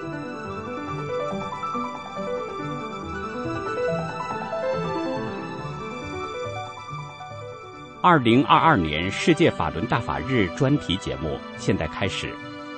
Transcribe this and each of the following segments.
2022年世界法轮大法日专题节目现在开始。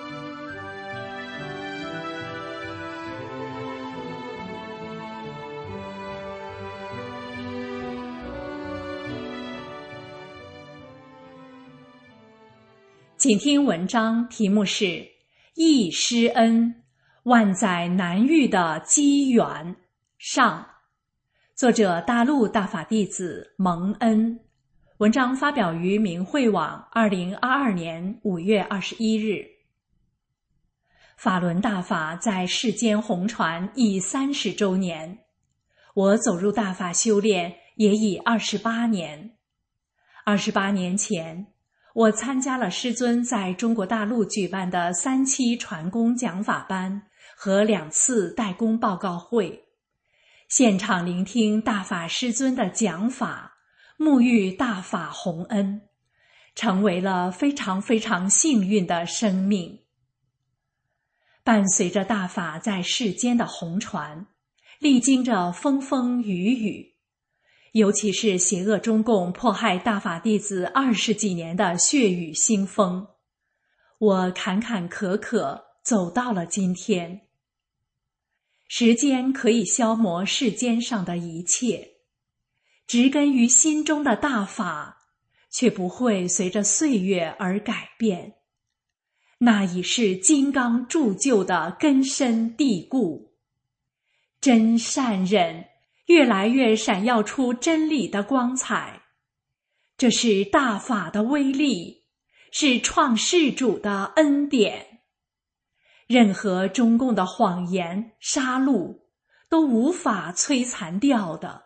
请听文章，题目是《忆师恩，万载难遇的机缘》上，作者大陆大法弟子蒙恩。文章发表于明慧网2022年5月21日。法轮大法在世间红传已30周年，我走入大法修炼也已28年。28年前，我参加了师尊在中国大陆举办的3期传功讲法班和2次代功报告会，现场聆听大法师尊的讲法，沐浴大法洪恩，成为了非常非常幸运的生命。伴随着大法在世间的红传，历经着风风雨雨，尤其是邪恶中共迫害大法弟子20几年的血雨腥风，我坎坎坷坷走到了今天。时间可以消磨世间上的一切，植根于心中的大法却不会随着岁月而改变，那已是金刚铸就的根深蒂固。真善忍越来越闪耀出真理的光彩，这是大法的威力，是创世主的恩典。任何中共的谎言杀戮都无法摧残掉的。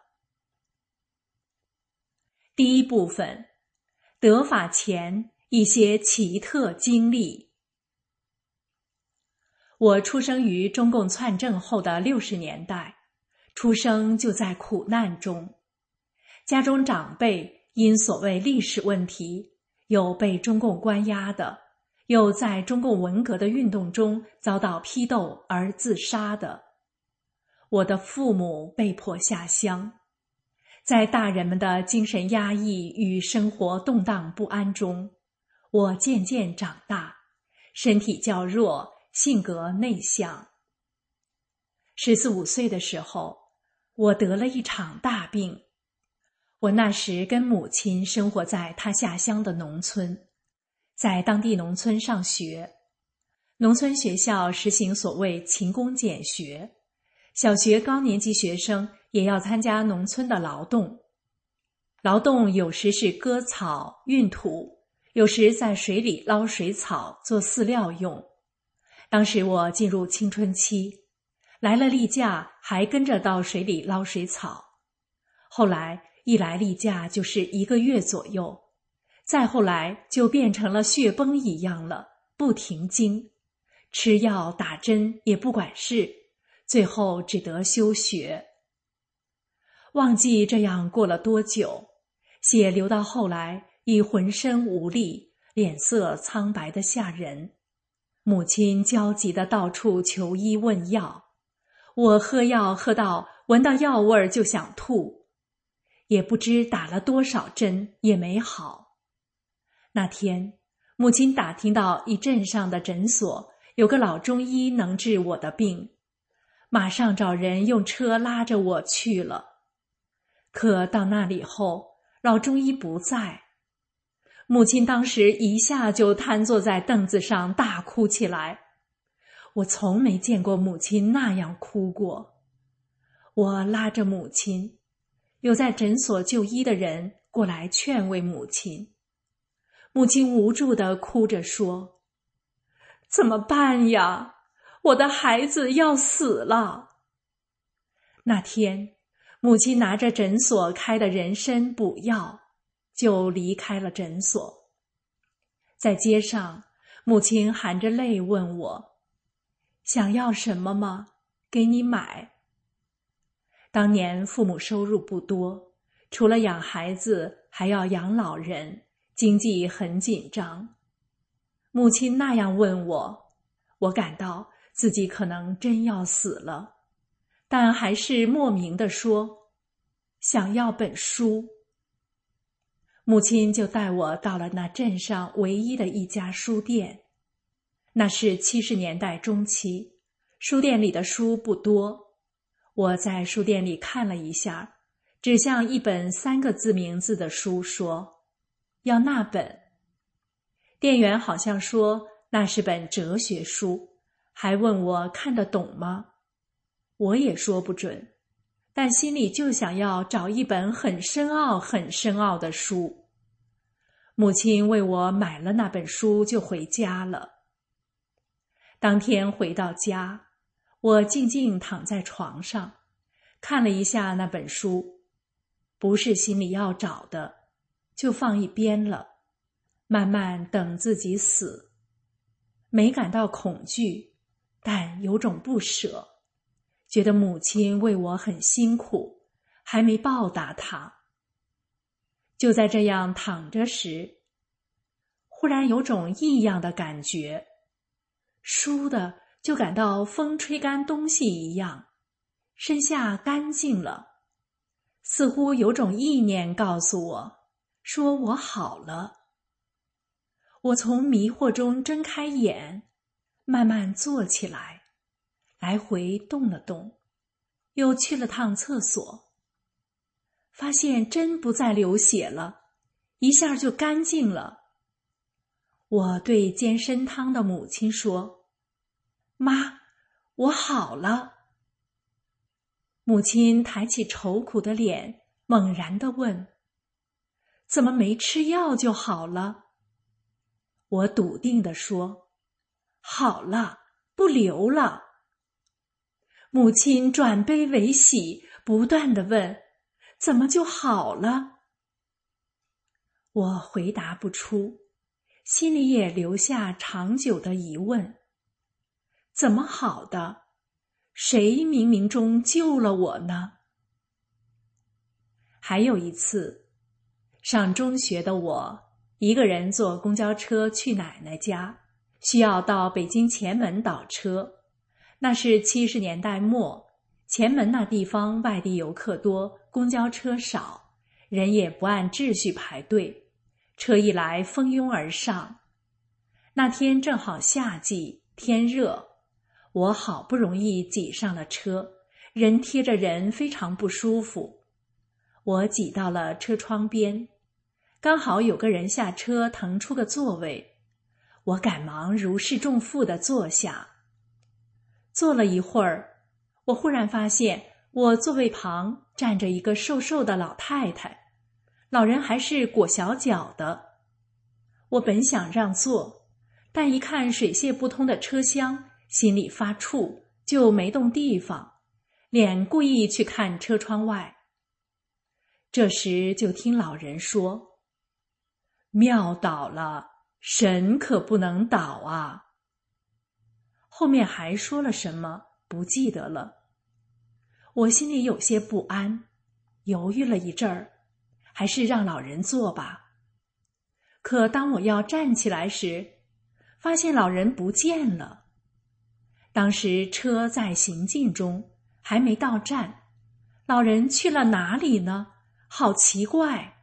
第一部分，得法前一些奇特经历。我出生于中共篡政后的60年代，出生就在苦难中。家中长辈因所谓历史问题，有被中共关押的，有在中共文革的运动中遭到批斗而自杀的。我的父母被迫下乡，在大人们的精神压抑与生活动荡不安中，我渐渐长大，身体较弱，性格内向。14、15岁的时候，我得了一场大病。我那时跟母亲生活在她下乡的农村，在当地农村上学。农村学校实行所谓勤工俭学，小学高年级学生也要参加农村的劳动。劳动有时是割草、运土，有时在水里捞水草做饲料用。当时我进入青春期，来了例假还跟着到水里捞水草。后来一来例假就是1个月左右，再后来就变成了血崩一样了，不停经，吃药打针也不管事，最后只得休学。忘记这样过了多久，血流到后来已浑身无力，脸色苍白得吓人。母亲焦急地到处求医问药，我喝药喝到闻到药味就想吐，也不知打了多少针也没好。那天母亲打听到一镇上的诊所有个老中医能治我的病，马上找人用车拉着我去了。可到那里后，老中医不在。母亲当时一下就瘫坐在凳子上大哭起来。我从没见过母亲那样哭过。我拉着母亲，有在诊所就医的人过来劝慰母亲。母亲无助地哭着说：“怎么办呀？我的孩子要死了。”那天，母亲拿着诊所开的人参补药，就离开了诊所。在街上，母亲含着泪问我：“想要什么吗？给你买。”当年父母收入不多，除了养孩子还要养老人，经济很紧张。母亲那样问我，我感到自己可能真要死了，但还是莫名地说想要本书。母亲就带我到了那镇上唯一的一家书店。那是70年代中期，书店里的书不多。我在书店里看了一下，指向一本3个字名字的书说，要那本。店员好像说那是本哲学书，还问我看得懂吗？我也说不准，但心里就想要找一本很深奥、很深奥的书。母亲为我买了那本书就回家了。当天回到家，我静静躺在床上，看了一下那本书，不是心里要找的，就放一边了，慢慢等自己死。没感到恐惧，但有种不舍，觉得母亲为我很辛苦，还没报答她。就在这样躺着时，忽然有种异样的感觉，倏地就感到风吹干东西一样，身下干净了，似乎有种意念告诉我，说我好了。我从迷惑中睁开眼，慢慢坐起来，来回动了动，又去了趟厕所，发现真不再流血了，一下就干净了。我对煎参汤的母亲说，妈，我好了。母亲抬起愁苦的脸，猛然地问，怎么没吃药就好了？我笃定地说，好了，不流了。母亲转悲为喜，不断地问，怎么就好了？我回答不出，心里也留下长久的疑问，怎么好的？谁冥冥中救了我呢？还有一次，上中学的我一个人坐公交车去奶奶家，需要到北京前门倒车。那是70年代末，前门那地方外地游客多，公交车少，人也不按秩序排队，车一来蜂拥而上。那天正好夏季，天热，我好不容易挤上了车，人贴着人，非常不舒服。我挤到了车窗边，刚好有个人下车腾出个座位，我赶忙如释重负地坐下。坐了一会儿，我忽然发现我座位旁站着一个瘦瘦的老太太，老人还是裹小脚的。我本想让座，但一看水泄不通的车厢，心里发怵，就没动地方，脸故意去看车窗外。这时就听老人说，庙倒了，神可不能倒啊。后面还说了什么，不记得了。我心里有些不安，犹豫了一阵儿，还是让老人坐吧。可当我要站起来时，发现老人不见了。当时车在行进中，还没到站，老人去了哪里呢？好奇怪。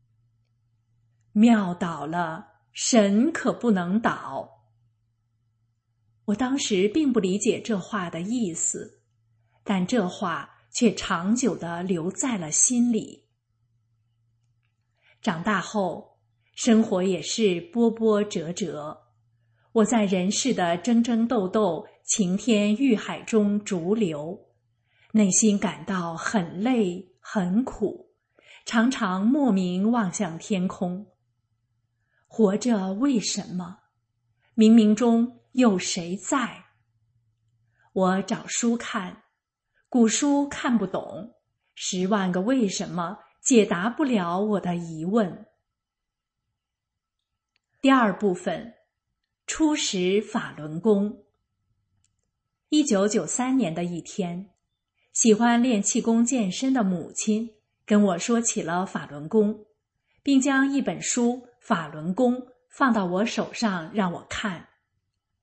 庙倒了，神可不能倒。我当时并不理解这话的意思，但这话却长久地留在了心里。长大后，生活也是波波折折，我在人世的争争斗斗、晴天欲海中逐流，内心感到很累很苦，常常莫名望向天空。活着为什么？冥冥中有谁在？我找书看，古书看不懂，10万个为什么解答不了我的疑问。第2部分，初识法轮功。1993年的一天，喜欢练气功健身的母亲跟我说起了法轮功，并将一本书《法轮功》放到我手上让我看。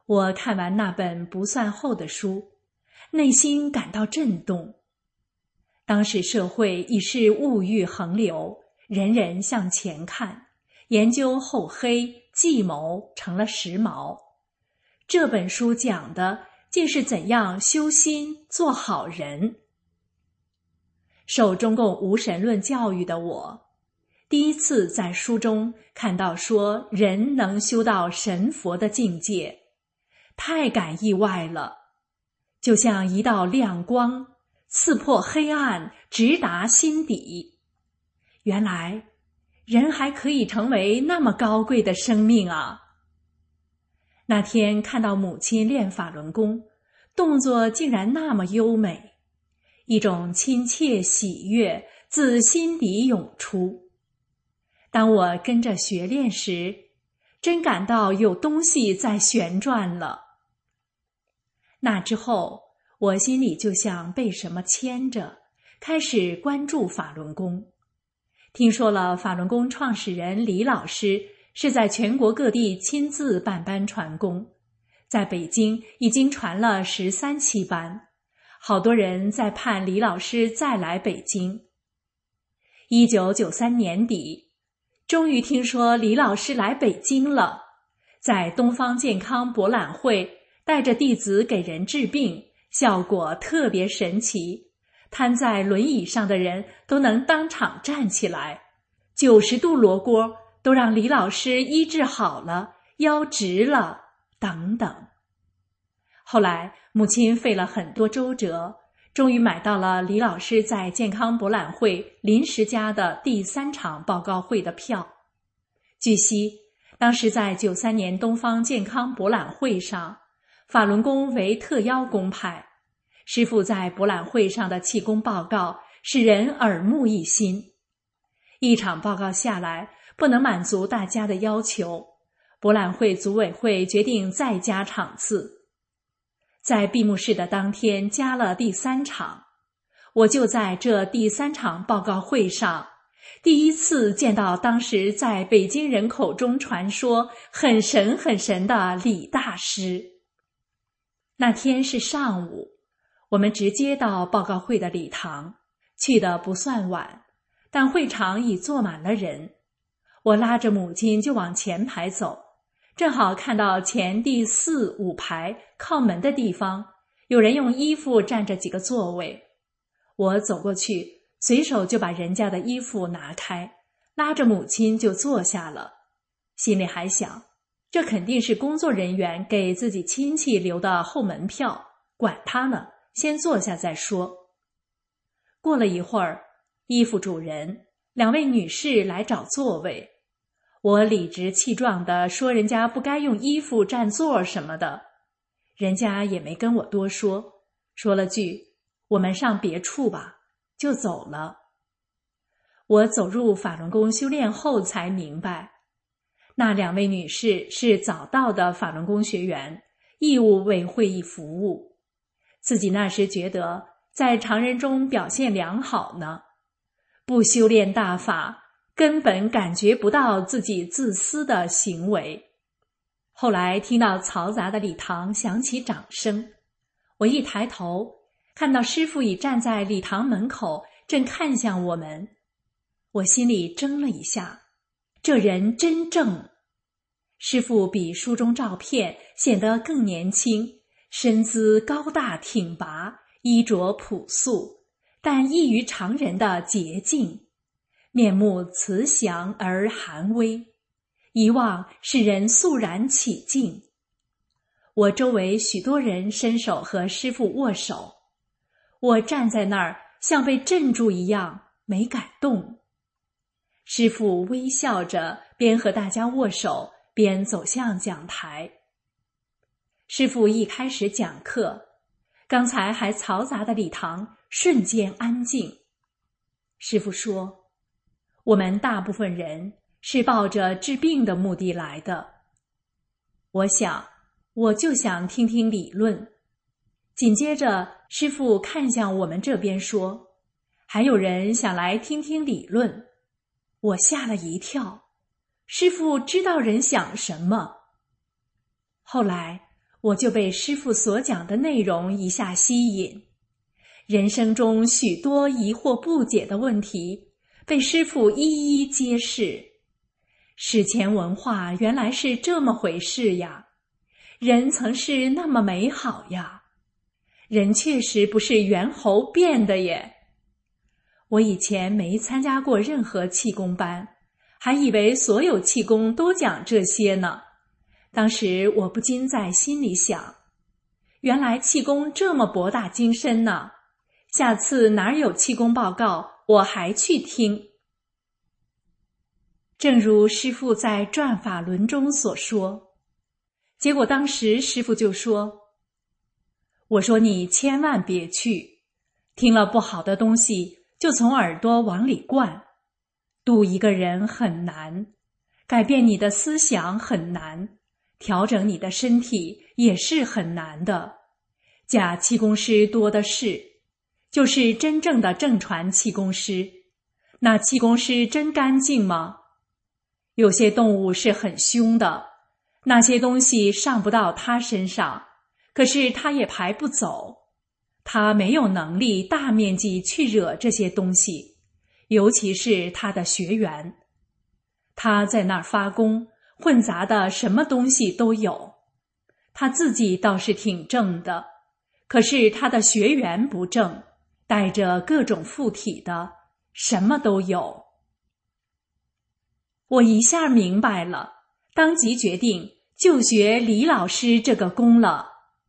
我看完那本不算厚的书，内心感到震动。当时社会已是物欲横流，人人向前看，研究厚黑、计谋成了时髦。这本书讲的竟是怎样修心做好人。受中共无神论教育的我，第一次在书中看到说人能修到神佛的境界，太感意外了，就像一道亮光，刺破黑暗，直达心底。原来人还可以成为那么高贵的生命啊！那天看到母亲练法轮功，动作竟然那么优美，一种亲切喜悦自心底涌出。当我跟着学练时，真感到有东西在旋转了。那之后，我心里就像被什么牵着，开始关注法轮功。听说了法轮功创始人李老师是在全国各地亲自办班传功，在北京已经传了13期班，好多人在盼李老师再来北京。1993年底，终于听说李老师来北京了，在东方健康博览会带着弟子给人治病，效果特别神奇，瘫在轮椅上的人都能当场站起来，90度罗锅都让李老师医治好了，腰直了，等等。后来母亲费了很多周折，终于买到了李老师在健康博览会临时加的第3场报告会的票。据悉，当时在93年东方健康博览会上，法轮功为特邀功派，师父在博览会上的气功报告使人耳目一新。一场报告下来，不能满足大家的要求，博览会组委会决定再加场次。在闭幕式的当天加了第3场，我就在这第3场报告会上，第一次见到当时在北京人口中传说很神很神的李大师。那天是上午，我们直接到报告会的礼堂，去的不算晚，但会场已坐满了人。我拉着母亲就往前排走，正好看到前第4、5排靠门的地方，有人用衣服占着几个座位。我走过去，随手就把人家的衣服拿开，拉着母亲就坐下了，心里还想，这肯定是工作人员给自己亲戚留的后门票，管他呢，先坐下再说。过了一会儿，衣服主人、2位女士来找座位，我理直气壮地说人家不该用衣服占座什么的，人家也没跟我多说，说了句我们上别处吧，就走了。我走入法轮功修炼后才明白，那2位女士是早到的法轮功学员，义务为会议服务。自己那时觉得在常人中表现良好呢，不修炼大法，根本感觉不到自己自私的行为。后来听到嘈杂的礼堂响起掌声，我一抬头，看到师父已站在礼堂门口，正看向我们。我心里怔了一下，这人真正。师父比书中照片显得更年轻，身姿高大挺拔，衣着朴素，但异于常人的洁净，面目慈祥而含微，一望使人肃然起敬。我周围许多人伸手和师父握手，我站在那儿像被镇住一样，没敢动。师父微笑着，边和大家握手，边走向讲台。师父一开始讲课，刚才还嘈杂的礼堂瞬间安静。师父说，我们大部分人是抱着治病的目的来的。我就想听听理论。紧接着，师父看向我们这边说，还有人想来听听理论。我吓了一跳，师父知道人想什么。后来我就被师父所讲的内容一下吸引。人生中许多疑惑不解的问题，被师父一一揭示。史前文化原来是这么回事呀，人曾是那么美好呀，人确实不是猿猴变的耶。我以前没参加过任何气功班，还以为所有气功都讲这些呢。当时我不禁在心里想，原来气功这么博大精深呢，下次哪有气功报告我还去听。正如师父在转法轮中所说，结果当时师父就说，我说你千万别去，听了不好的东西就从耳朵往里灌，度一个人很难，改变你的思想很难，调整你的身体也是很难的。假气功师多的是，就是真正的正传气功师。那气功师真干净吗？有些动物是很凶的，那些东西上不到他身上，可是他也排不走。他没有能力大面积去惹这些东西，尤其是他的学员。他在那儿发功，混杂的什么东西都有。他自己倒是挺正的，可是他的学员不正，带着各种附体的，什么都有。我一下明白了，当即决定就学李老师这个功了。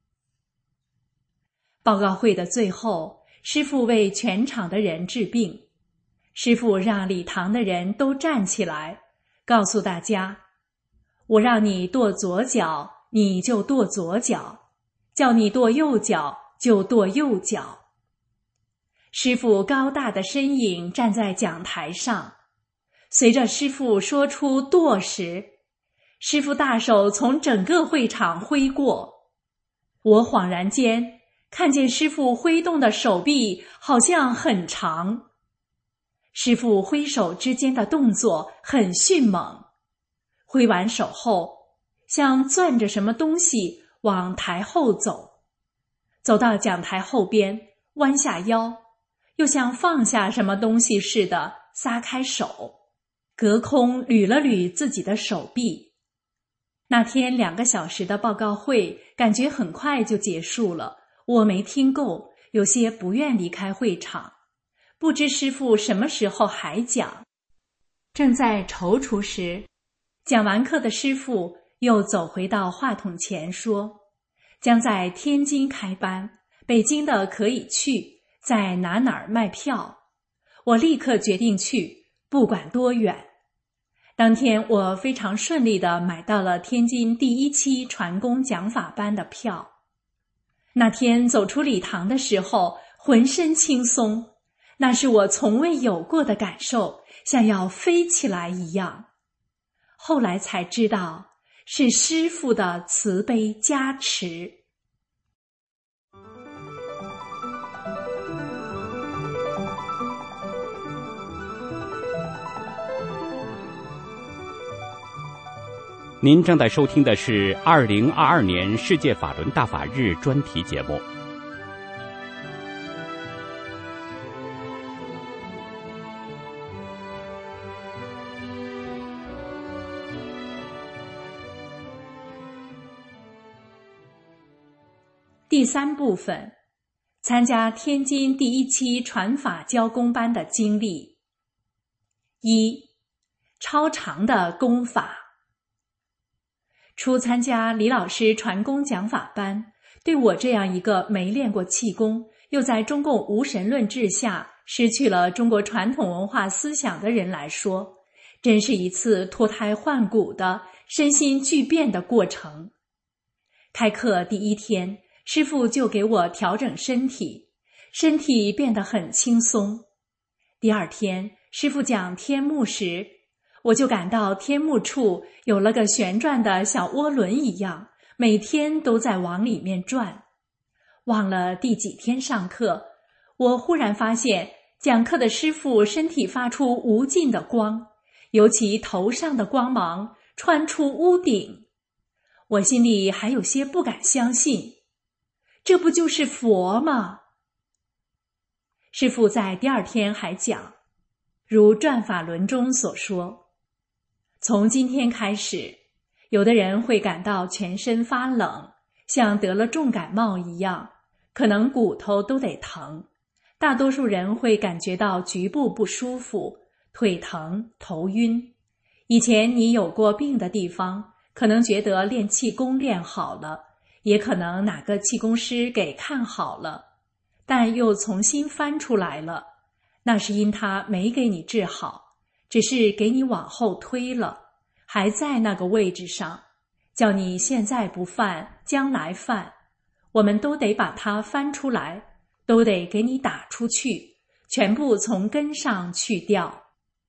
报告会的最后，师父为全场的人治病。师父让礼堂的人都站起来，告诉大家，我让你跺左脚，你就跺左脚，叫你跺右脚就跺右脚。师父高大的身影站在讲台上，随着师父说出跺时，师父大手从整个会场挥过。我恍然间看见师父挥动的手臂好像很长，师父挥手之间的动作很迅猛，挥完手后像攥着什么东西往台后走，走到讲台后边弯下腰，又像放下什么东西似的撒开手，隔空捋了捋自己的手臂。那天2个小时的报告会感觉很快就结束了，我没听够，有些不愿离开会场，不知师父什么时候还讲。正在踌躇时，讲完课的师父又走回到话筒前说，将在天津开班，北京的可以去，在哪儿卖票。我立刻决定去，不管多远。当天我非常顺利地买到了天津第1期传功讲法班的票。那天走出礼堂的时候，浑身轻松，那是我从未有过的感受，像要飞起来一样。后来才知道，是师父的慈悲加持。 您正在收听的是2022年世界法轮大法日专题节目。 第3部分，参加天津第1期传法教功班的经历。1. 超长的功法。初参加李老师传功讲法班，对我这样一个没练过气功，又在中共无神论治下失去了中国传统文化思想的人来说，真是一次脱胎换骨的身心巨变的过程。开课第1天，师父就给我调整身体，身体变得很轻松。第2天，师父讲天目时，我就感到天目处有了个旋转的小涡轮一样，每天都在往里面转。忘了第几天上课，我忽然发现讲课的师父身体发出无尽的光，尤其头上的光芒穿出屋顶。 我心里还有些不敢相信，这不就是佛吗？师父在第二天还讲，如转法轮中所说，从今天开始，有的人会感到全身发冷，像得了重感冒一样，可能骨头都得疼。大多数人会感觉到局部不舒服，腿疼、头晕。以前你有过病的地方，可能觉得练气功练好了，也可能哪个气功师给看好了，但又重新翻出来了，那是因他没给你治好，只是给你往后推了，还在那个位置上，叫你现在不犯，将来犯。我们都得把它翻出来，都得给你打出去，全部从根上去掉。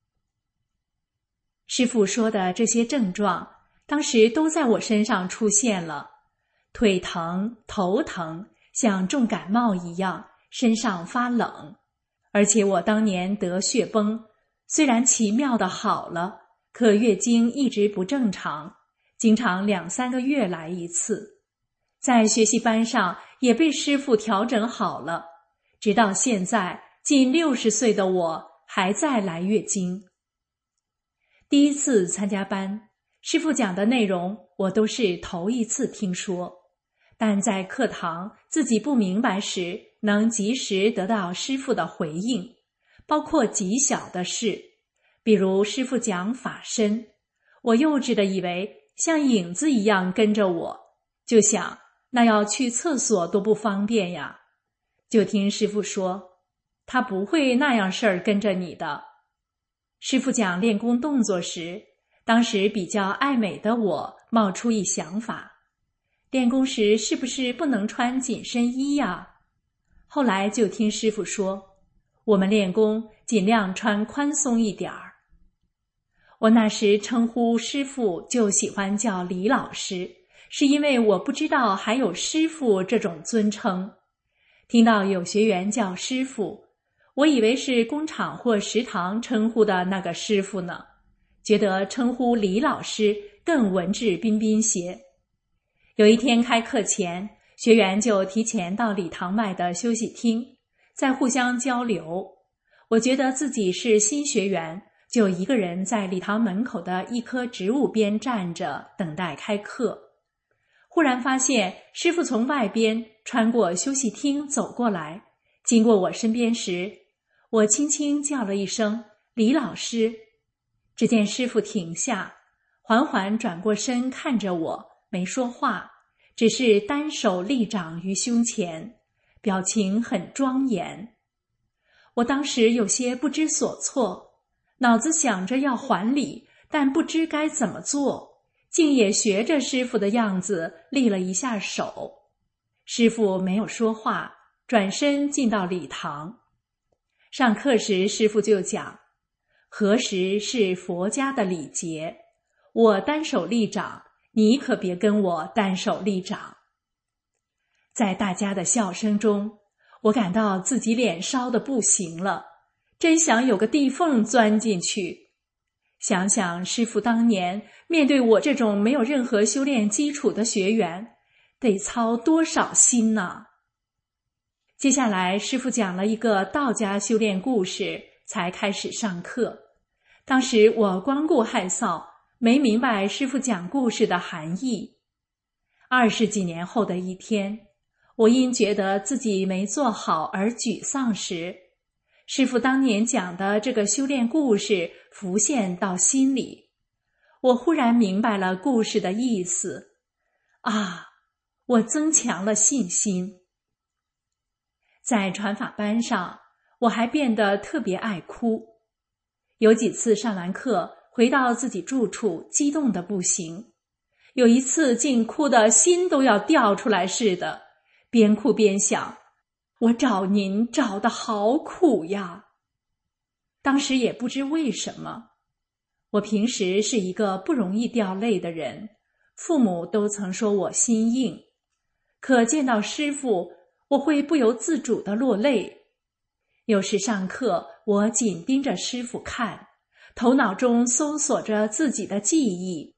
师父说的这些症状，当时都在我身上出现了，腿疼、头疼，像重感冒一样，身上发冷。而且我当年得血崩，虽然奇妙的好了，可月经一直不正常，经常2-3个月来一次。在学习班上也被师父调整好了，直到现在近60岁的我还在来月经。第一次参加班，师父讲的内容我都是头一次听说，但在课堂自己不明白时，能及时得到师父的回应，包括极小的事，比如师父讲法身，我幼稚的以为像影子一样跟着我，就想那要去厕所都不方便呀。就听师父说，他不会那样事儿跟着你的。师父讲练功动作时，当时比较爱美的我冒出一想法，练功时是不是不能穿紧身衣呀？后来就听师父说，我们练功尽量穿宽松一点儿。我那时称呼师父就喜欢叫李老师，是因为我不知道还有师父这种尊称。听到有学员叫师父，我以为是工厂或食堂称呼的那个师父呢，觉得称呼李老师更文质彬彬些。有一天开课前，学员就提前到礼堂外的休息厅，在互相交流。我觉得自己是新学员，就一个人在礼堂门口的一棵植物边站着等待开课。忽然发现师父从外边穿过休息厅走过来，经过我身边时，我轻轻叫了一声李老师。只见师父停下，缓缓转过身看着我，没说话，只是单手立掌于胸前，表情很庄严。我当时有些不知所措，脑子想着要还礼，但不知该怎么做，竟也学着师父的样子立了一下手。师父没有说话，转身进到礼堂。上课时师父就讲，何时是佛家的礼节，我单手立掌，你可别跟我单手立掌。在大家的笑声中，我感到自己脸烧得不行了，真想有个地缝钻进去。想想师父当年面对我这种没有任何修炼基础的学员，得操多少心呢？接下来师父讲了一个道家修炼故事，才开始上课。当时我光顾害臊，没明白师父讲故事的含义。20几年后的一天，我因觉得自己没做好而沮丧时，师父当年讲的这个修炼故事浮现到心里，我忽然明白了故事的意思。啊，我增强了信心。在传法班上，我还变得特别爱哭。有几次上完课，回到自己住处，激动得不行。有一次竟哭得心都要掉出来似的，边哭边想，我找您找得好苦呀。当时也不知为什么，我平时是一个不容易掉泪的人，父母都曾说我心硬，可见到师父，我会不由自主地落泪。有时上课，我紧盯着师父看，头脑中搜索着自己的记忆，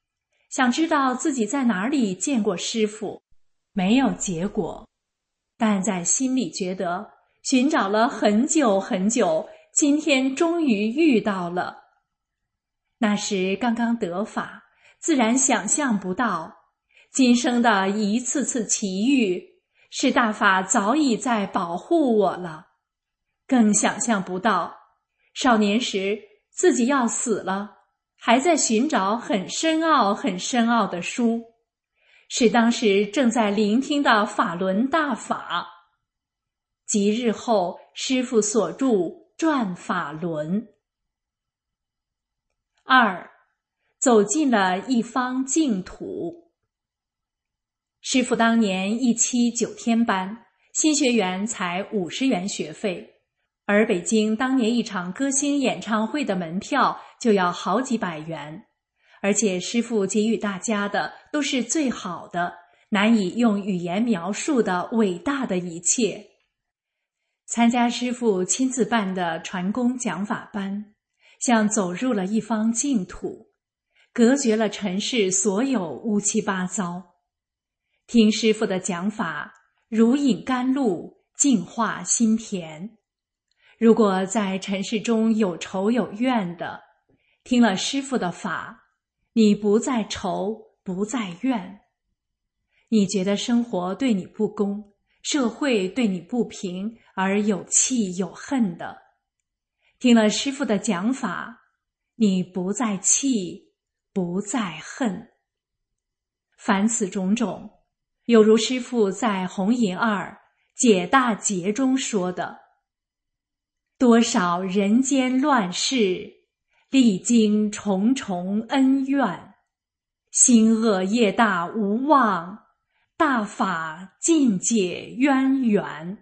想知道自己在哪里见过师父，没有结果，但在心里觉得寻找了很久很久，今天终于遇到了。那时刚刚得法，自然想象不到今生的一次次奇遇，是大法早已在保护我了。更想象不到少年时自己要死了，还在寻找很深奥很深奥的书，是当时正在聆听的法轮大法，即日后师父所著《转法轮》。2. 走进了一方净土。师父当年一期9天班，新学员才50元学费，而北京当年一场歌星演唱会的门票就要好几百元，而且师父给予大家的都是最好的，难以用语言描述的伟大的一切。参加师父亲自办的传功讲法班，像走入了一方净土，隔绝了尘世所有乌七八糟。听师父的讲法，如饮甘露，净化心田。如果在尘世中有仇有怨的，听了师父的法，你不再仇，不再怨。你觉得生活对你不公，社会对你不平，而有气有恨的，听了师父的讲法，你不再气，不再恨。凡此种种，有如师父在弘淫2解大劫中说的，多少人间乱世，历经重重恩怨，心恶业大无望，大法尽解渊源。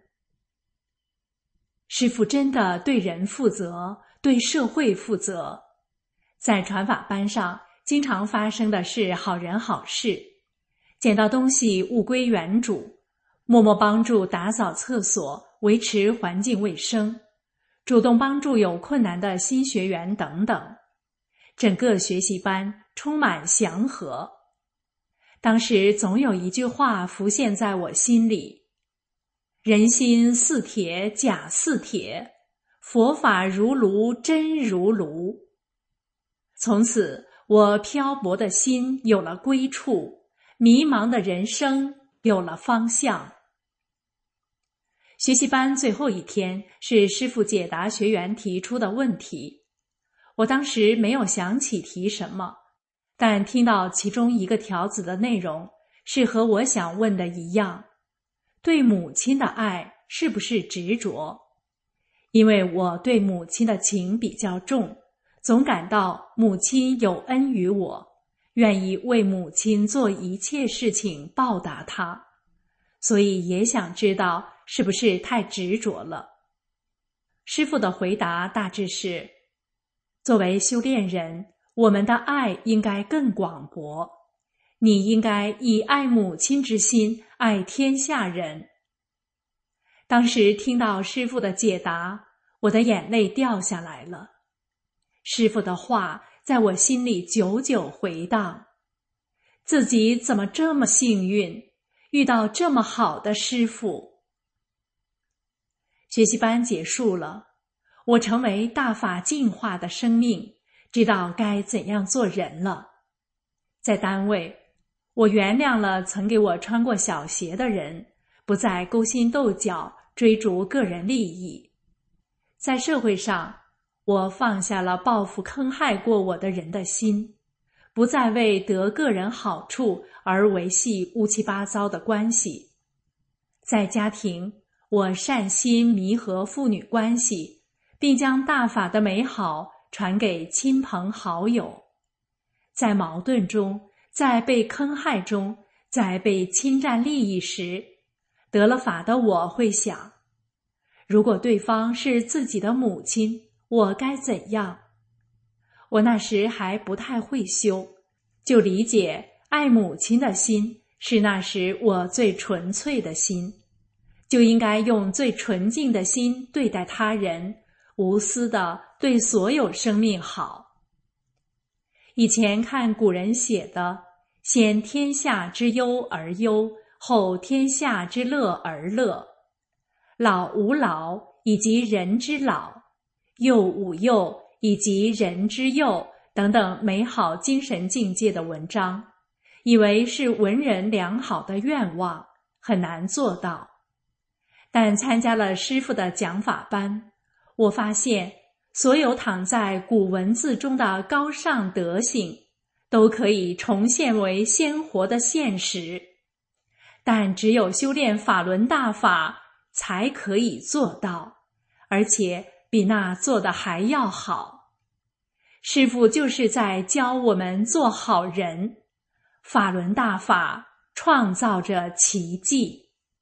师父真的对人负责，对社会负责。在传法班上，经常发生的是好人好事，捡到东西物归原主，默默帮助打扫厕所，维持环境卫生，主动帮助有困难的新学员等等。整个学习班充满祥和。当时总有一句话浮现在我心里，人心似铁假似铁，佛法如炉真如炉。从此我漂泊的心有了归处，迷茫的人生有了方向。学习班最后一天是师父解答学员提出的问题，我当时没有想起提什么，但听到其中一个条子的内容是和我想问的一样，对母亲的爱是不是执着？因为我对母亲的情比较重，总感到母亲有恩于我，愿意为母亲做一切事情报答她，所以也想知道是不是太执着了。师父的回答大致是，作为修炼人，我们的爱应该更广博，你应该以爱母亲之心爱天下人。当时听到师父的解答，我的眼泪掉下来了。师父的话在我心里久久回荡，自己怎么这么幸运，遇到这么好的师父。学习班结束了，我成为大法净化的生命，知道该怎样做人了。在单位，我原谅了曾给我穿过小鞋的人，不再勾心斗角，追逐个人利益。在社会上，我放下了报复坑害过我的人的心，不再为得个人好处而维系乌七八糟的关系。在家庭，我善心弥合父女关系，并将大法的美好传给亲朋好友。在矛盾中，在被坑害中，在被侵占利益时，得了法的我会想，如果对方是自己的母亲，我该怎样？我那时还不太会修，就理解爱母亲的心是那时我最纯粹的心，就应该用最纯净的心对待他人，无私地对所有生命好。以前看古人写的先天下之忧而忧，后天下之乐而乐。老吾老，以及人之老；幼吾幼，以及人之幼，等等美好精神境界的文章，以为是文人良好的愿望，很难做到。但参加了师父的讲法班，我发现所有躺在古文字中的高尚德行，都可以重现为鲜活的现实。但只有修炼法轮大法才可以做到，而且比那做的还要好。师父就是在教我们做好人，法轮大法创造着奇迹。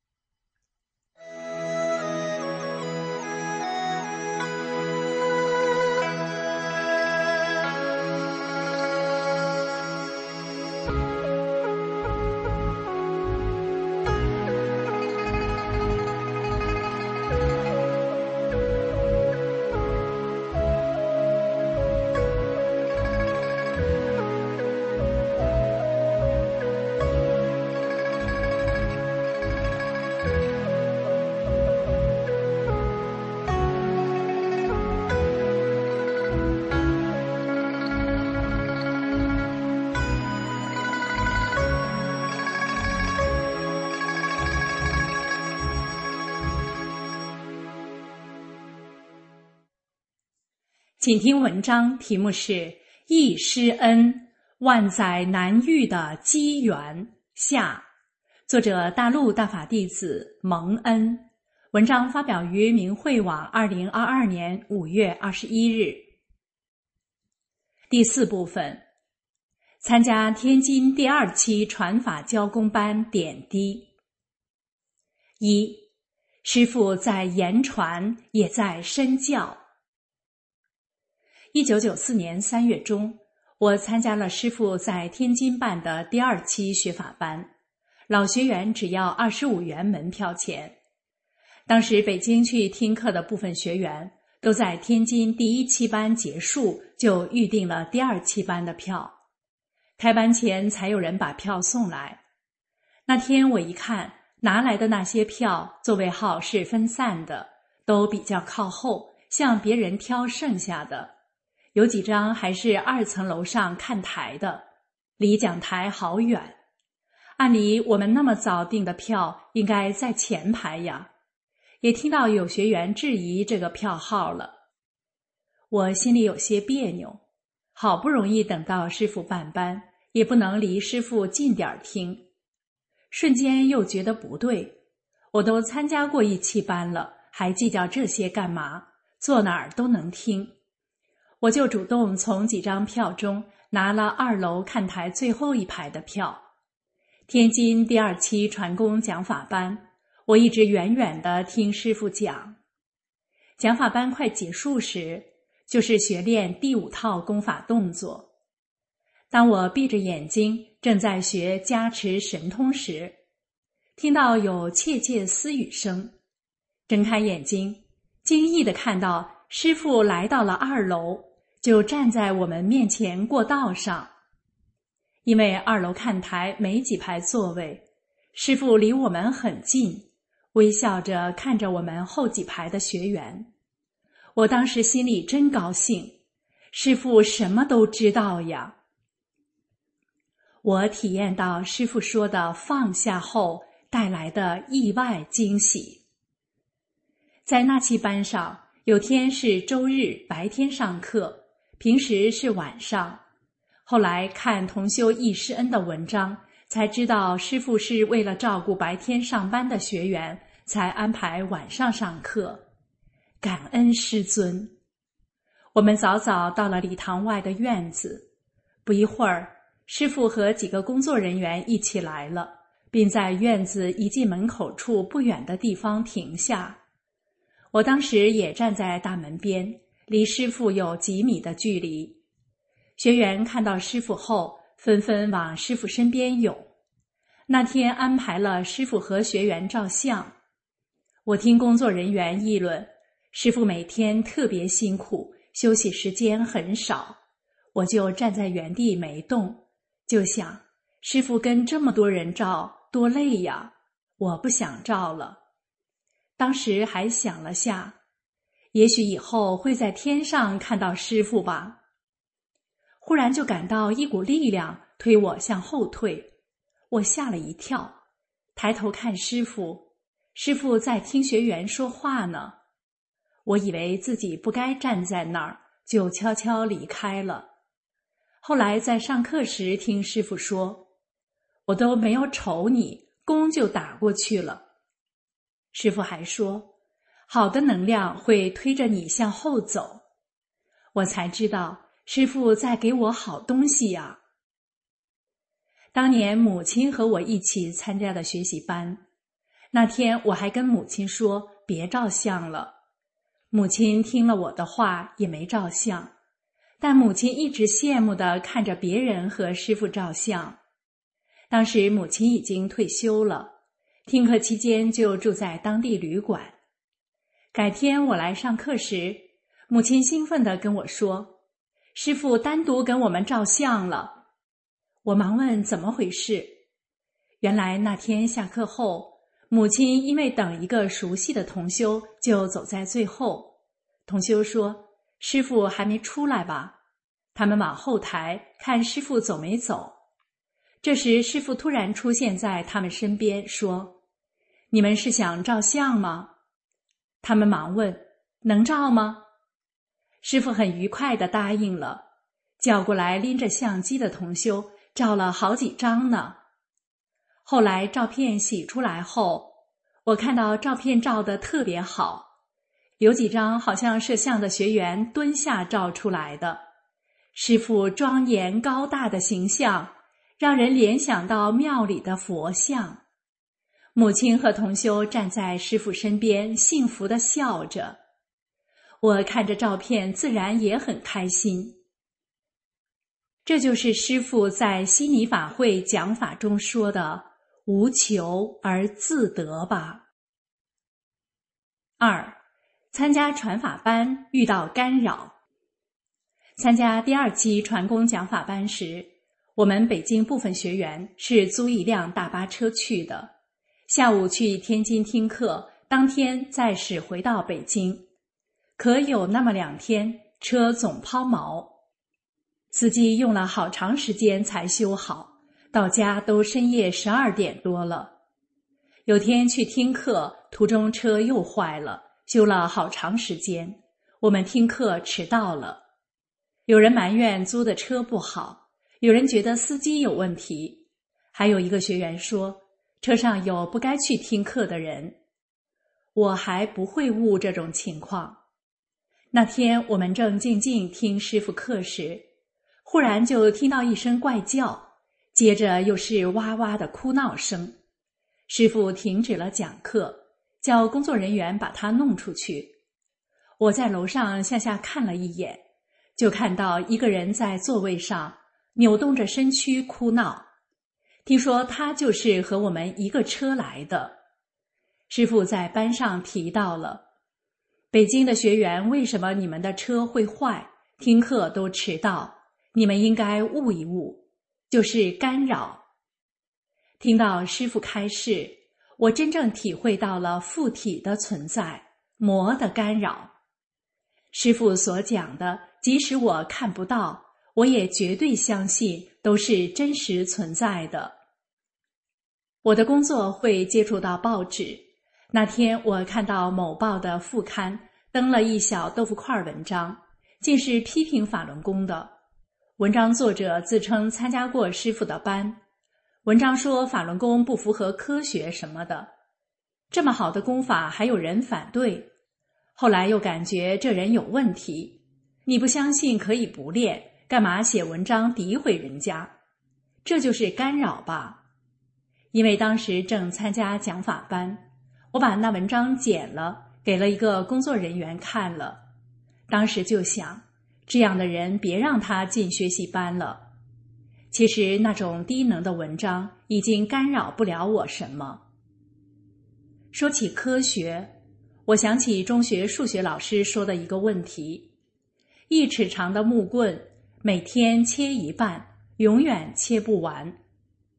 请听文章，题目是《忆师恩，万载难遇的机缘下》，作者大陆大法弟子蒙恩。文章发表于明慧网2022年5月21日。第4部分，参加天津第2期传法教功班点滴。1. 师父在言传，也在身教。1994年3月中，我参加了师父在天津办的第2期学法班，老学员只要25元门票钱。当时北京去听课的部分学员都在天津第1期班结束就预定了第2期班的票，开班前才有人把票送来。那天我一看，拿来的那些票座位号是分散的，都比较靠后，向别人挑剩下的。有几张还是2层楼上看台的，离讲台好远。按理我们那么早订的票应该在前排呀，也听到有学员质疑这个票号了。我心里有些别扭，好不容易等到师父办班，也不能离师父近点听。瞬间又觉得不对，我都参加过1期班了，还计较这些干嘛？坐哪儿都能听。我就主动从几张票中拿了2楼看台最后一排的票。天津第2期传功讲法班，我一直远远地听师父讲。讲法班快结束时，就是学练第5套功法动作。当我闭着眼睛正在学加持神通时，听到有窃窃私语声，睁开眼睛，惊异地看到师父来到了2楼，就站在我们面前过道上。因为2楼看台没几排座位，师父离我们很近，微笑着看着我们后几排的学员。我当时心里真高兴，师父什么都知道呀。我体验到师父说的放下后带来的意外惊喜。在那期班上，有天是周日白天上课，平时是晚上。后来看同修忆师恩的文章，才知道师父是为了照顾白天上班的学员，才安排晚上上课。感恩师尊。我们早早到了礼堂外的院子，不一会儿，师父和几个工作人员一起来了，并在院子一进门口处不远的地方停下。我当时也站在大门边，离师父有几米的距离。学员看到师父后，纷纷往师父身边涌。那天安排了师父和学员照相。我听工作人员议论，师父每天特别辛苦，休息时间很少。我就站在原地没动，就想， 师父跟这么多人照，多累呀，我不想照了。当时还想了下，也许以后会在天上看到师父吧。忽然就感到一股力量推我向后退，我吓了一跳，抬头看师父，师父在听学员说话呢。我以为自己不该站在那儿，就悄悄离开了。后来在上课时听师父说，我都没有瞅你，弓就打过去了。师父还说，好的能量会推着你向后走。我才知道师父在给我好东西呀。当年母亲和我一起参加的学习班，那天我还跟母亲说别照相了。母亲听了我的话也没照相，但母亲一直羡慕地看着别人和师父照相。当时母亲已经退休了，听课期间就住在当地旅馆。改天我来上课时，母亲兴奋地跟我说，师父单独跟我们照相了。我忙问怎么回事，原来那天下课后，母亲因为等一个熟悉的同修，就走在最后。同修说，师父还没出来吧？他们往后台看师父走没走。这时师父突然出现在他们身边，说，你们是想照相吗？他们忙问，能照吗？师父很愉快地答应了，叫过来拎着相机的同修照了好几张呢。后来照片洗出来后，我看到照片照得特别好，有几张好像摄像的学员蹲下照出来的。师父庄严高大的形象，让人联想到庙里的佛像。母亲和同修站在师父身边，幸福地笑着。我看着照片，自然也很开心。这就是师父在悉尼法会讲法中说的无求而自得吧。2. 参加传法班遇到干扰。参加第2期传功讲法班时，我们北京部分学员是租一辆大巴车去的，下午去天津听课，当天再驶回到北京。可有那么2天，车总抛锚，司机用了好长时间才修好，到家都深夜12点多了。有天去听课，途中车又坏了，修了好长时间，我们听课迟到了。有人埋怨租的车不好，有人觉得司机有问题，还有一个学员说，车上有不该去听课的人。我还不会悟这种情况。那天我们正静静听师父课时，忽然就听到一声怪叫，接着又是哇哇的哭闹声。师父停止了讲课，叫工作人员把他弄出去。我在楼上向下看了一眼，就看到一个人在座位上扭动着身躯哭闹。听说他就是和我们一个车来的。师父在班上提到了，北京的学员为什么你们的车会坏，听课都迟到，你们应该悟一悟，就是干扰。听到师父开示，我真正体会到了附体的存在，魔的干扰。师父所讲的，即使我看不到，我也绝对相信都是真实存在的。我的工作会接触到报纸，那天我看到某报的副刊登了一小豆腐块文章，竟是批评法轮功的。文章作者自称参加过师父的班，文章说法轮功不符合科学什么的，这么好的功法还有人反对。后来又感觉这人有问题，你不相信可以不练，干嘛写文章诋毁人家？这就是干扰吧。因为当时正参加讲法班，我把那文章剪了，给了一个工作人员看了。当时就想，这样的人别让他进学习班了。其实那种低能的文章已经干扰不了我什么。说起科学，我想起中学数学老师说的一个问题：1尺长的木棍，每天切一半，永远切不完。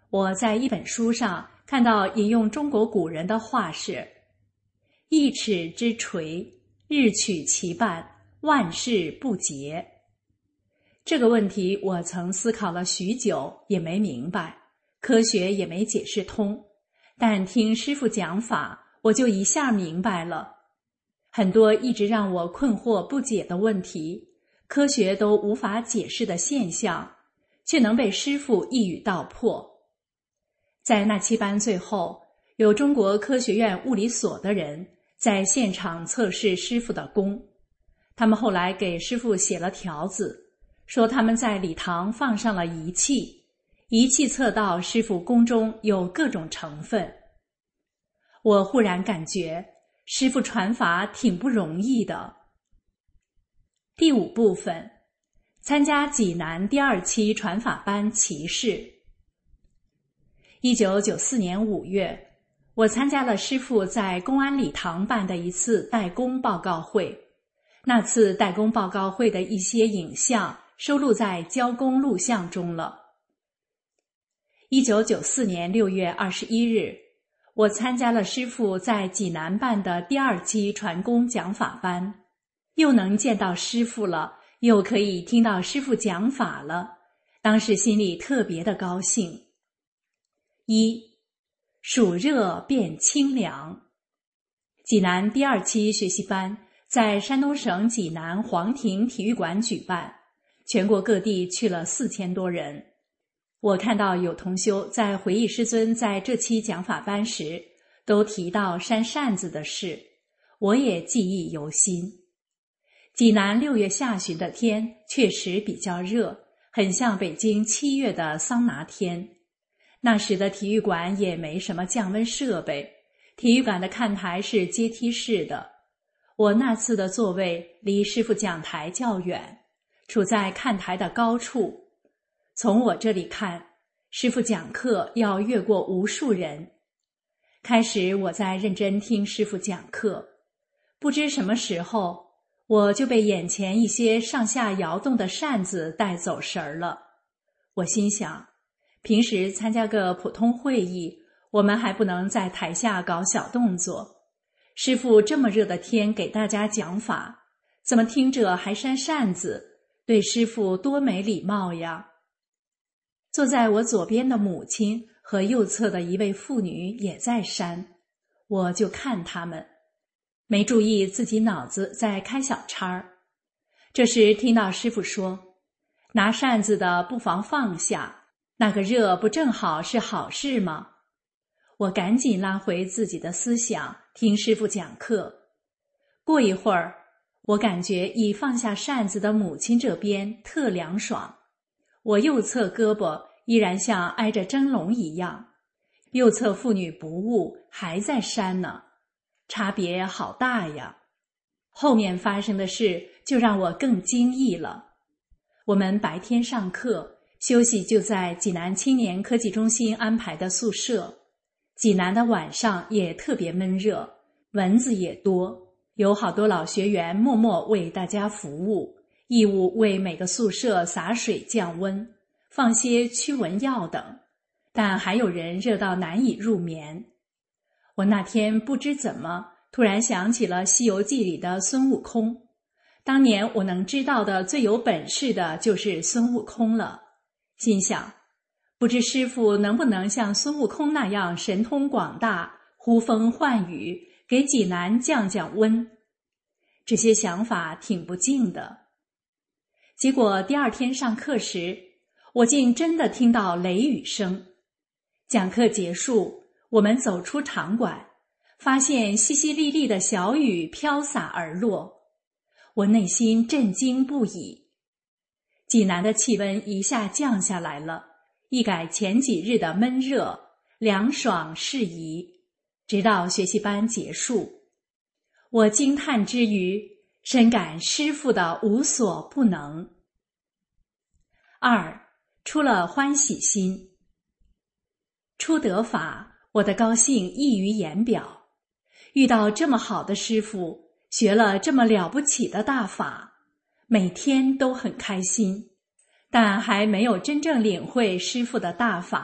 我在一本书上看到引用中国古人的话是：一尺之锤，日取其半，万事不竭。这个问题我曾思考了许久，也没明白，科学也没解释通，但听师父讲法，我就一下明白了。很多一直让我困惑不解的问题，科学都无法解释的现象，却能被师父一语道破。在那期班最后，有中国科学院物理所的人在现场测试师父的功。他们后来给师父写了条子，说他们在礼堂放上了仪器，仪器测到师父功中有各种成分。我忽然感觉师父传法挺不容易的。第5部分，参加济南第2期传法班启示。1994年5月，我参加了师父在公安礼堂办的一次代工报告会。那次代工报告会的一些影像收录在交工录像中了。1994年6月21日，我参加了师父在济南办的第2期传功讲法班，又能见到师父了，又可以听到师父讲法了，当时心里特别的高兴。1. 暑热变清凉。济南第2期学习班在山东省济南黄庭体育馆举办，全国各地去了4000多人。我看到有同修在回忆师尊在这期讲法班时都提到扇扇子的事，我也记忆犹新。济南6月下旬的天确实比较热，很像北京7月的桑拿天。那时的体育馆也没什么降温设备，体育馆的看台是阶梯式的。我那次的座位离师父讲台较远，处在看台的高处。从我这里看，师父讲课要越过无数人。开始我在认真听师父讲课，不知什么时候，我就被眼前一些上下摇动的扇子带走神儿了。我心想，平时参加个普通会议，我们还不能在台下搞小动作。师父这么热的天给大家讲法，怎么听着还扇扇子？对师父多没礼貌呀！坐在我左边的母亲和右侧的一位妇女也在扇，我就看他们，没注意自己脑子在开小差。这时听到师父说，拿扇子的不妨放下，那个热不正好是好事吗？我赶紧拉回自己的思想，听师父讲课。过一会儿，我感觉已放下扇子的母亲这边特凉爽，我右侧胳膊依然像挨着蒸笼一样，右侧妇女不误，还在扇呢，差别好大呀。后面发生的事就让我更惊异了。我们白天上课，休息就在济南青年科技中心安排的宿舍。济南的晚上也特别闷热，蚊子也多，有好多老学员默默为大家服务，义务为每个宿舍洒水降温，放些驱蚊药等，但还有人热到难以入眠。我那天不知怎么突然想起了《西游记》里的孙悟空，当年我能知道的最有本事的就是孙悟空了，心想不知师父能不能像孙悟空那样神通广大，呼风唤雨，给济南降降温。这些想法挺不敬的。结果第2天上课时，我竟真的听到雷雨声。讲课结束，我们走出场馆，发现淅淅沥沥的小雨飘洒而落，我内心震惊不已。济南的气温一下降下来了，一改前几日的闷热，凉爽适宜，直到学习班结束。我惊叹之余，深感师父的无所不能。2. 出了欢喜心。初得法，我的高兴溢于言表。遇到这么好的师父，学了这么了不起的大法，每天都很开心，但还没有真正领会师父的大法，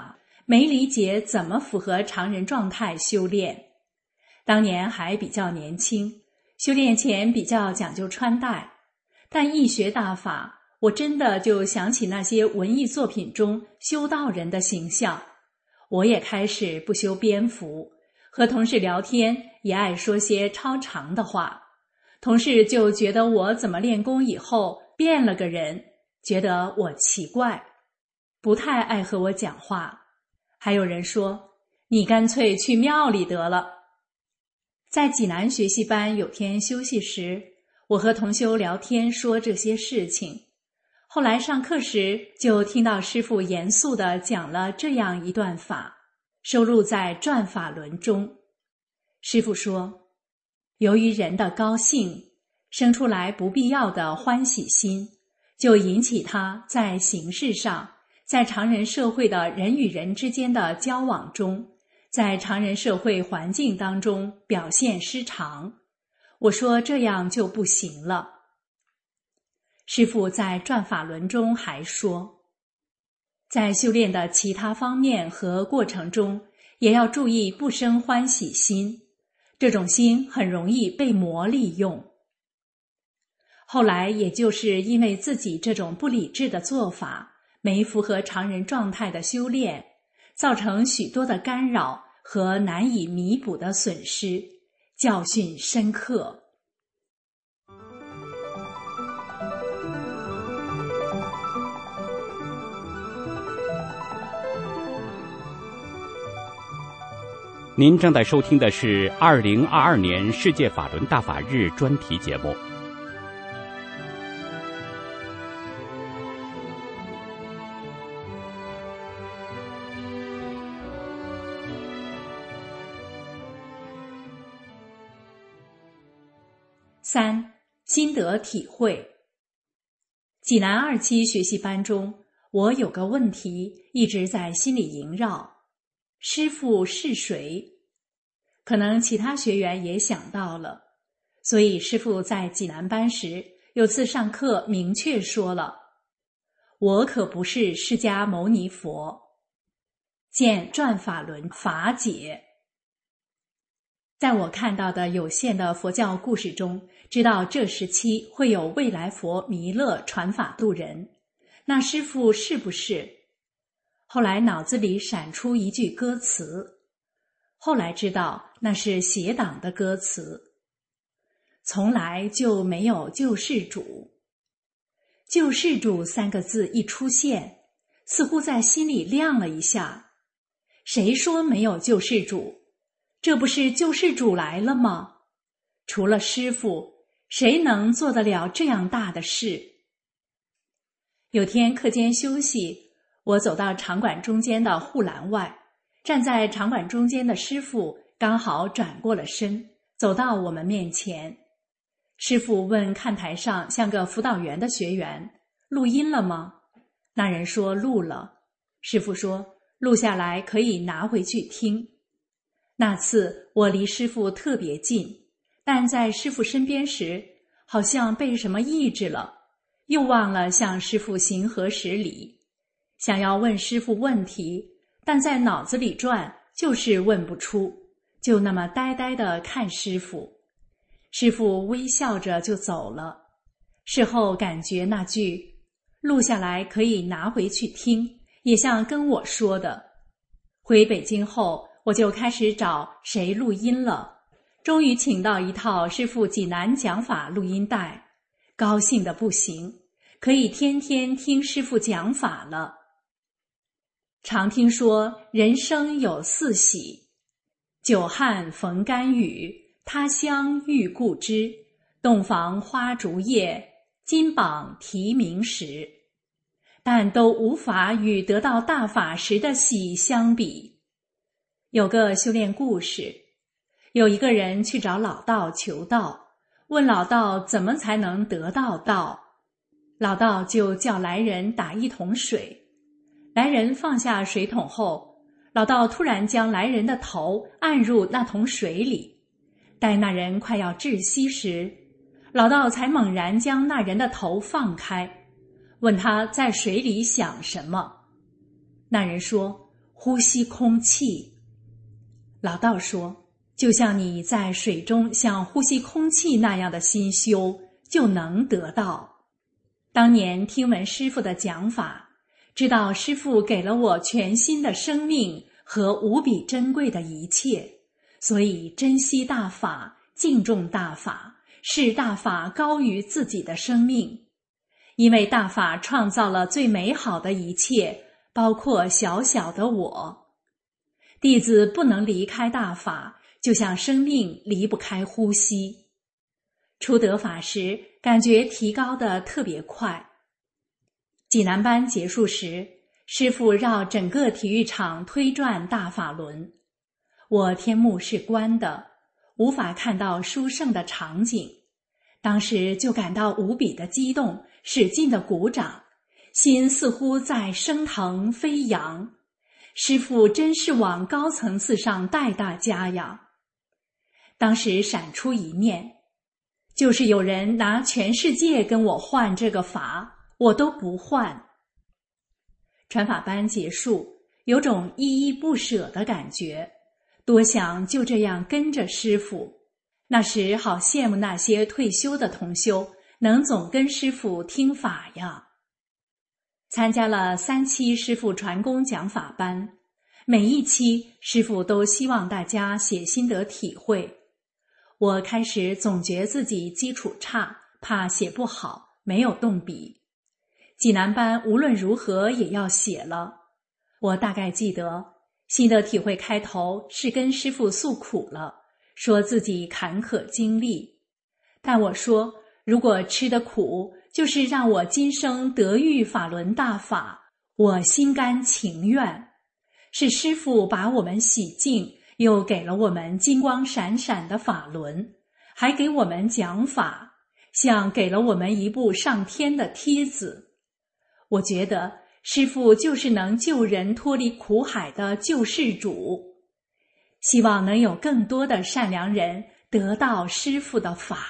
没理解怎么符合常人状态修炼。当年还比较年轻，修炼前比较讲究穿戴，但一学大法，我真的就想起那些文艺作品中修道人的形象。我也开始不修边幅，和同事聊天也爱说些超长的话，同事就觉得我怎么练功以后变了个人，觉得我奇怪，不太爱和我讲话。还有人说，你干脆去庙里得了。在济南学习班有天休息时，我和同修聊天说这些事情。后来上课时就听到师父严肃地讲了这样一段法，收录在《转法轮》中。师父说，由于人的高兴生出来不必要的欢喜心，就引起他在形式上，在常人社会的人与人之间的交往中，在常人社会环境当中表现失常。我说这样就不行了。师父在《转法轮》中还说，在修炼的其他方面和过程中，也要注意不生欢喜心，这种心很容易被魔利用。后来也就是因为自己这种不理智的做法，没符合常人状态的修炼，造成许多的干扰和难以弥补的损失，教训深刻。 您正在收听的是2022年世界法轮大法日专题节目。 3. 心得体会。济南2期学习班中，我有个问题一直在心里萦绕，师父是谁？可能其他学员也想到了，所以师父在济南班时有次上课明确说了，我可不是释迦牟尼佛。见《转法轮》法解。在我看到的有限的佛教故事中，知道这时期会有未来佛弥勒传法度人，那师父是不是？后来脑子里闪出一句歌词，后来知道那是邪党的歌词，从来就没有救世主。救世主3个字一出现，似乎在心里亮了一下。谁说没有救世主？这不是救世主来了吗？除了师父，谁能做得了这样大的事？有天课间休息，我走到场馆中间的护栏外，站在场馆中间的师父刚好转过了身，走到我们面前。师父问看台上像个辅导员的学员，录音了吗？那人说录了。师父说，录下来可以拿回去听。那次我离师父特别近，但在师父身边时，好像被什么抑制了，又忘了向师父行合十礼，想要问师父问题，但在脑子里转，就是问不出，就那么呆呆地看师父。师父微笑着就走了。事后感觉那句录下来可以拿回去听，也像跟我说的。回北京后，我就开始找谁录音了，终于请到一套师父济南讲法录音带，高兴得不行，可以天天听师父讲法了。常听说人生有4喜，久旱逢甘雨，他乡遇故知，洞房花烛夜，金榜题名时，但都无法与得到大法时的喜相比。有个修炼故事，有一个人去找老道求道，问老道怎么才能得到道。老道就叫来人打1桶水，来人放下水桶后，老道突然将来人的头按入那桶水里，待那人快要窒息时，老道才猛然将那人的头放开，问他在水里想什么。那人说， 呼吸空气。老道说，就像你在水中像呼吸空气那样的心修，就能得到。当年听闻师父的讲法，知道师父给了我全新的生命和无比珍贵的一切，所以珍惜大法，敬重大法，视大法高于自己的生命。因为大法创造了最美好的一切，包括小小的我。弟子不能离开大法，就像生命离不开呼吸。初得法时，感觉提高得特别快。济南班结束时，师父绕整个体育场推转大法轮。我天目是关的，无法看到殊胜的场景，当时就感到无比的激动，使劲的鼓掌，心似乎在升腾飞扬。师父真是往高层次上带大家呀！当时闪出一念，就是有人拿全世界跟我换这个法，我都不换。传法班结束，有种依依不舍的感觉，多想就这样跟着师父。那时好羡慕那些退休的同修，能总跟师父听法呀。参加了3期师父传功讲法班，每一期师父都希望大家写心得体会。我开始总觉自己基础差，怕写不好，没有动笔。济南班无论如何也要写了。我大概记得心得体会开头是跟师父诉苦了，说自己坎坷经历。但我说，如果吃的苦就是让我今生得遇法轮大法，我心甘情愿。是师父把我们洗净，又给了我们金光闪闪的法轮，还给我们讲法，像给了我们一部上天的梯子。我觉得师父就是能救人脱离苦海的救世主，希望能有更多的善良人得到师父的法。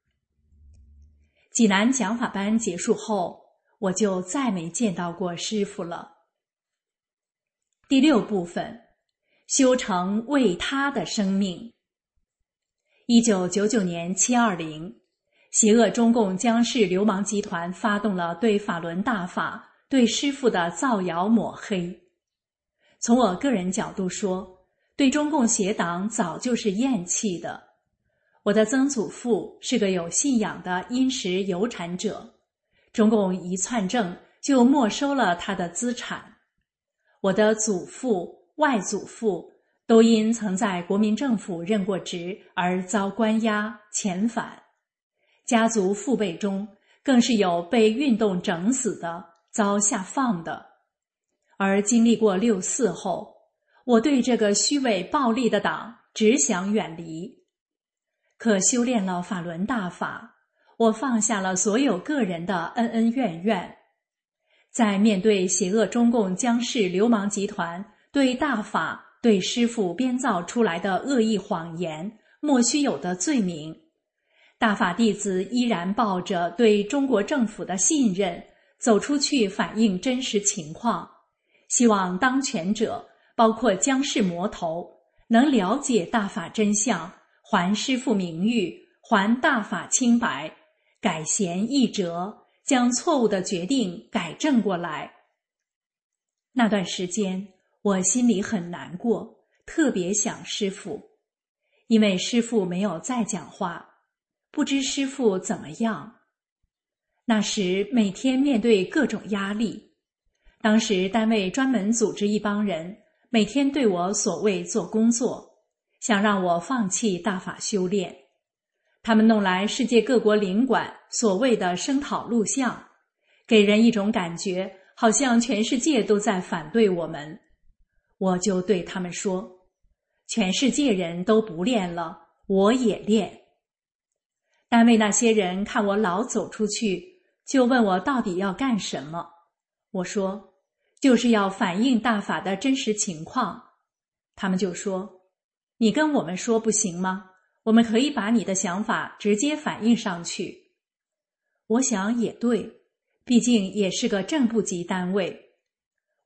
济南讲法班结束后，我就再没见到过师父了。第6部分，修成为他的生命。1999年720，邪恶中共江氏流氓集团发动了对法轮大法、对师父的造谣抹黑。从我个人角度说，对中共邪党早就是厌弃的。我的曾祖父是个有信仰的殷实有产者，中共一篡政就没收了他的资产。我的祖父、外祖父都因曾在国民政府任过职而遭关押、遣返。家族父辈中更是有被运动整死的，遭下放的。而经历过6四后，我对这个虚伪暴力的党只想远离。可修炼了法轮大法，我放下了所有个人的恩恩怨怨。在面对邪恶中共江氏流氓集团对大法、对师父编造出来的恶意谎言、莫须有的罪名，大法弟子依然抱着对中国政府的信任，走出去反映真实情况，希望当权者，包括江氏魔头，能了解大法真相，还师父名誉，还大法清白，改弦易辙，将错误的决定改正过来。那段时间，我心里很难过，特别想师父。因为师父没有再讲话，不知师父怎么样。那时每天面对各种压力，当时单位专门组织一帮人，每天对我所谓做工作，想让我放弃大法修炼。他们弄来世界各国领馆所谓的声讨录像，给人一种感觉，好像全世界都在反对我们。我就对他们说，全世界人都不练了，我也练。单位那些人看我老走出去，就问我到底要干什么。我说，就是要反映大法的真实情况。他们就说，你跟我们说不行吗？我们可以把你的想法直接反映上去。我想也对，毕竟也是个正部级单位。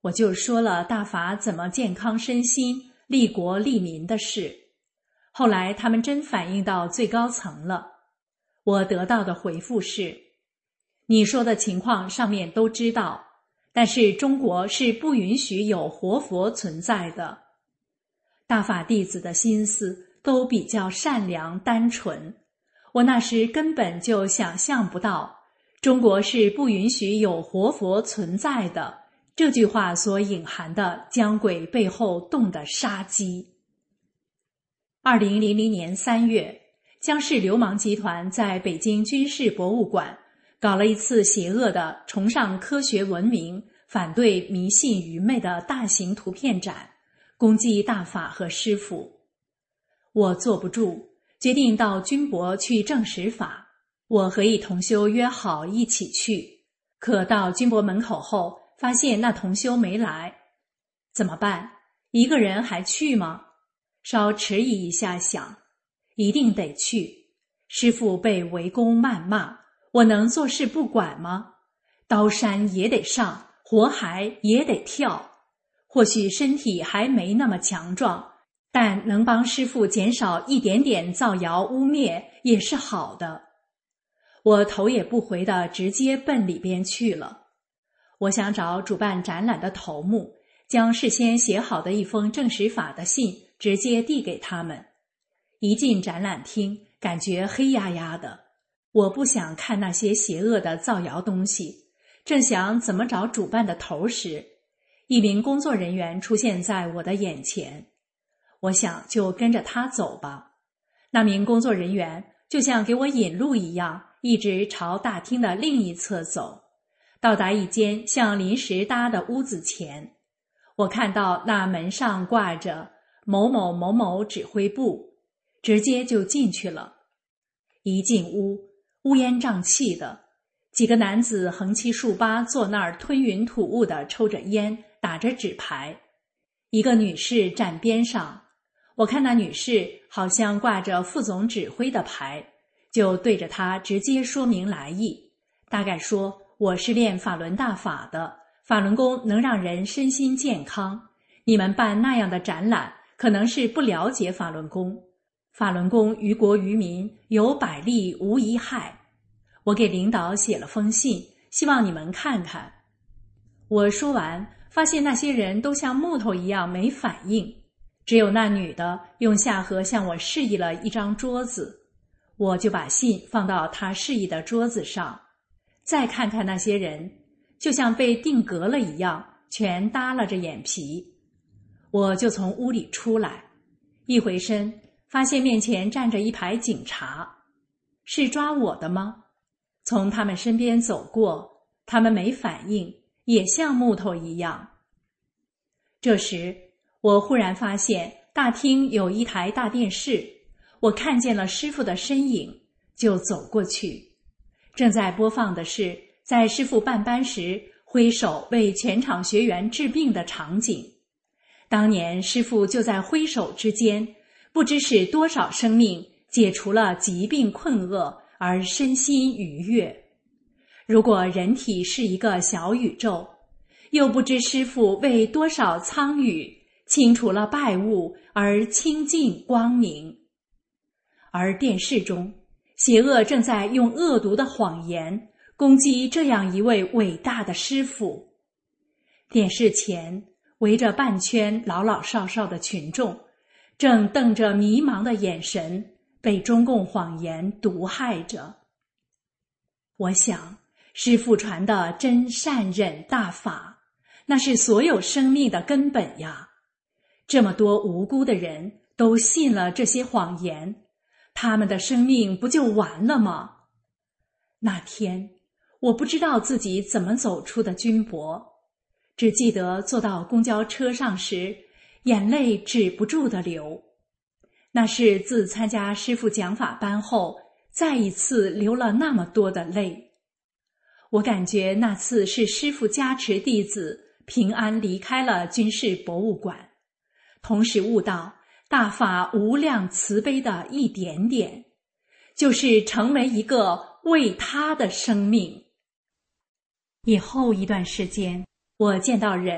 我就说了大法怎么健康身心、利国利民的事。后来他们真反映到最高层了。我得到的回复是，你说的情况上面都知道，但是中国是不允许有活佛存在的。大法弟子的心思都比较善良单纯，我那时根本就想象不到中国是不允许有活佛存在的这句话所隐含的姜鬼背后动的杀机。2000年3月，姜氏流氓集团在北京军事博物馆搞了一次邪恶的崇尚科学文明、反对迷信愚昧的大型图片展，攻击大法和师父。我坐不住，决定到军博去证实法。我和一同修约好一起去，可到军博门口后，发现那同修没来。怎么办？一个人还去吗？稍迟疑一下想，一定得去。师父被围攻谩骂，我能坐视不管吗？刀山也得上，火海也得跳。或许身体还没那么强壮，但能帮师父减少一点点造谣污蔑也是好的。我头也不回地直接奔里边去了。我想找主办展览的头目，将事先写好的一封证实法的信直接递给他们。一进展览厅，感觉黑压压的，我不想看那些邪恶的造谣东西。正想怎么找主办的头时，一名工作人员出现在我的眼前。我想就跟着他走吧。那名工作人员就像给我引路一样，一直朝大厅的另一侧走。到达一间像临时搭的屋子前，我看到那门上挂着某某某某指挥部，直接就进去了。一进屋，乌烟瘴气的，几个男子横七竖八坐那儿吞云吐雾地抽着烟，打着纸牌。一个女士站边上，我看那女士好像挂着副总指挥的牌，就对着她直接说明来意，大概说我是练法轮大法的，法轮功能让人身心健康，你们办那样的展览可能是不了解法轮功，法轮功于国于民有百利无一害。我给领导写了封信，希望你们看看。我说完，发现那些人都像木头一样没反应，只有那女的用下颌向我示意了一张桌子，我就把信放到她示意的桌子上。再看看那些人，就像被定格了一样，全耷拉着眼皮。我就从屋里出来，一回身，发现面前站着一排警察。是抓我的吗？从他们身边走过，他们没反应，也像木头一样。这时，我忽然发现大厅有一台大电视，我看见了师父的身影，就走过去。正在播放的是在师父办班时挥手为全场学员治病的场景。当年师父就在挥手之间，不知使多少生命解除了疾病困厄而身心愉悦。如果人体是一个小宇宙，又不知师父为多少苍宇清除了败物而清净光明。而电视中，邪恶正在用恶毒的谎言攻击这样一位伟大的师父。电视前围着半圈老老少少的群众，正瞪着迷茫的眼神，被中共谎言毒害着。我想，师父传的真善忍大法，那是所有生命的根本呀。这么多无辜的人都信了这些谎言，他们的生命不就完了吗？那天，我不知道自己怎么走出的军博，只记得坐到公交车上时，眼泪止不住地流。那是自参加师父讲法班后，再一次流了那么多的泪。我感觉那次是师父加持弟子平安离开了军事博物馆，同时悟到大法无量慈悲的一点点，就是成为一个为他的生命。以后一段时间，我见到人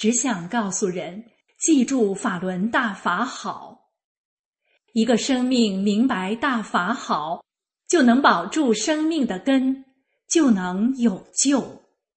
只想告诉人，记住法轮大法好。一个生命明白大法好，就能保住生命的根，就能有救。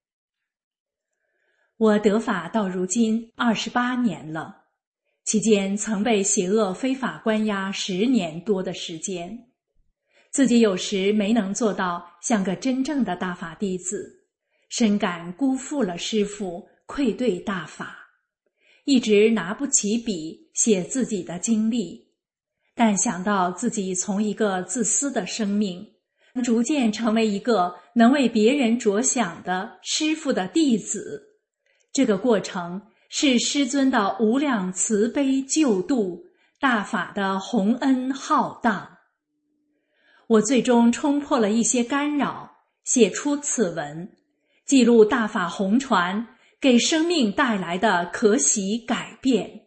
我得法到如今28年了，期间曾被邪恶非法关押10年多的时间，自己有时没能做到像个真正的大法弟子，深感辜负了师父，愧对大法，一直拿不起笔写自己的经历。但想到自己从一个自私的生命，逐渐成为一个能为别人着想的师父的弟子，这个过程是师尊的无量慈悲救度，大法的宏恩浩荡。我最终冲破了一些干扰，写出此文，记录大法弘传给生命带来的可喜改变。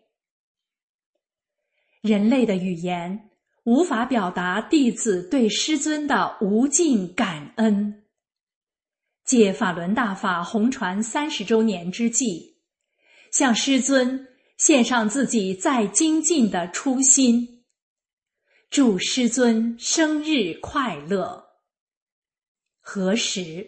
人类的语言无法表达弟子对师尊的无尽感恩。借法轮大法弘传30周年之际，向师尊献上自己再精进的初心，祝师尊生日快乐。何时？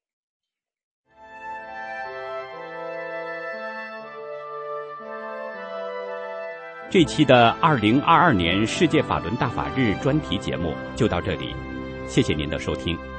这期的2022年世界法轮大法日专题节目就到这里，谢谢您的收听。